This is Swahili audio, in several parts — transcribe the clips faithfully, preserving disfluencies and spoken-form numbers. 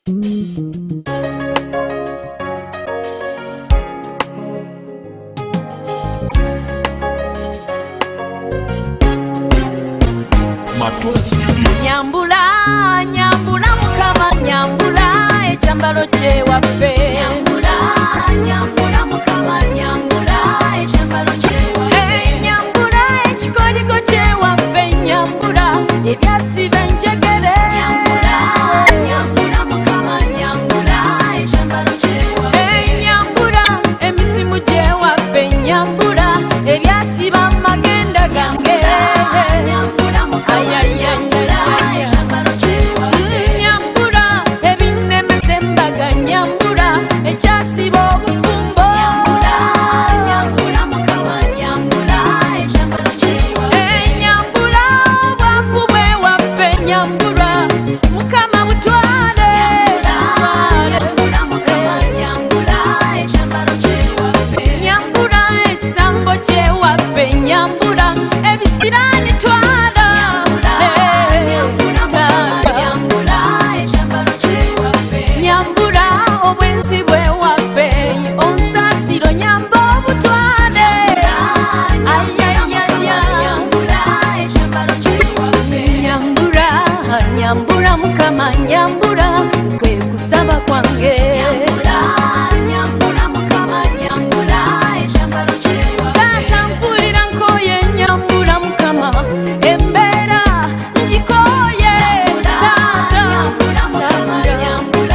Nyambula, nyambula mukama nyambula echambalo kye waffe. Nyambula, nyambula mukama nyambula echambalo kye waffe. Nyambula ekikoligo kye waffe nyambula ebyasiba enjegere. Nyambula, nyambula mukama nyambula echambalo kye waffe. Nyambula emisimu gye waffe nyambula ebyasiba amagenda gange. Nyambula mukama nyambula echambalo kye waffe. Nyambula ebinemesa embaga nyambula ekyasiba obufumbo. Nyambula, nyambula mukama nyambula echambalo kye waffe. Nyambula obwavu bwe waffe nyambula mukama butwale. Nyambula mukama nyambula echambalo kye waffe. Nyambula ekitambo kye waffe nyambula ebisirani twala. Nyambula obwenzi bwe waffe onsasiro nyamba obutwale. Nyambula, nyambula mukama nyambula kwe kusaba kwange. Taata mpulira nkoye nyambula mukama embeera ngikoye. Taata sasira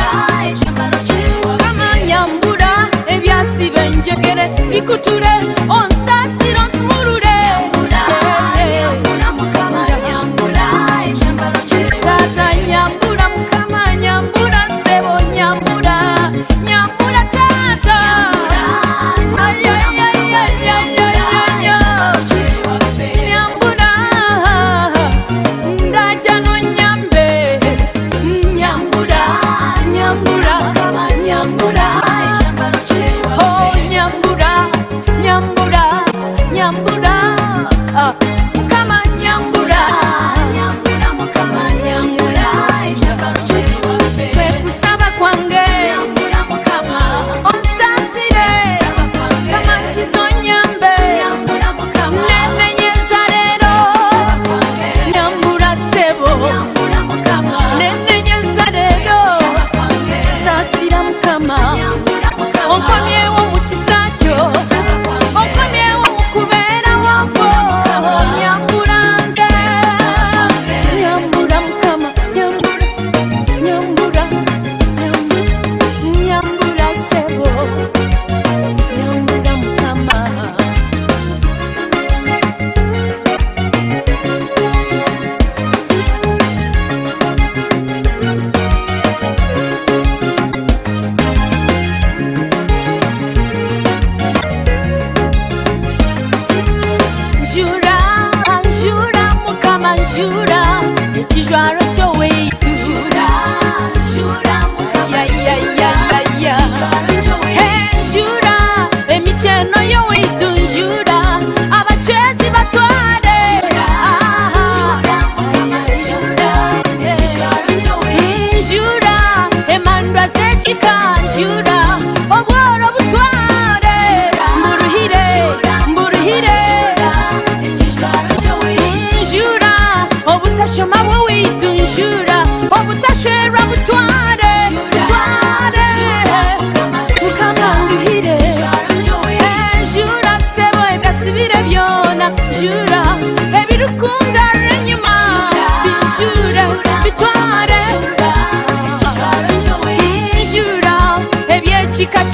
mukama nyambula ebyasiba enjegere zikutule onsasira onsumulule. Taata nyambula mukama nyambula ssebo nyambula nyambula taata. Nyambula ndaja nonyambe. Nyambula, nyambula nyambula oh nyambula nyambula nyambula ah mukama nyambula kwe kusaba kwange onsasire kama nsiso nyambe nenenyeza leero. Nyambula ssebo nenenyeza leero sasira mukama onkomyewo mu kisa kyo onkomyewo mu kubeera wako. Nyambula nze nyambula mukama nyambula nyambula nyambula ssebo nyambula mukama. Njura, njura mukama njura ekijwaro kyo weitu. Njura, njura mukama njura ekijwaro kyo weitu. Njura emikyeno yo weitu njura abachwezi batwale. Njura mukama njura ekijwaro kyo weitu. Njura emandwa z'ekika njura obworo butwale. Mburuhire mburuhire njura obutashoma bwo weitu njura obutashwerwa butware butware mukama nduhire. Njura ssebo ebyasibire byona njura ebirukungara enyuma binjure bitware. Njura ebyekika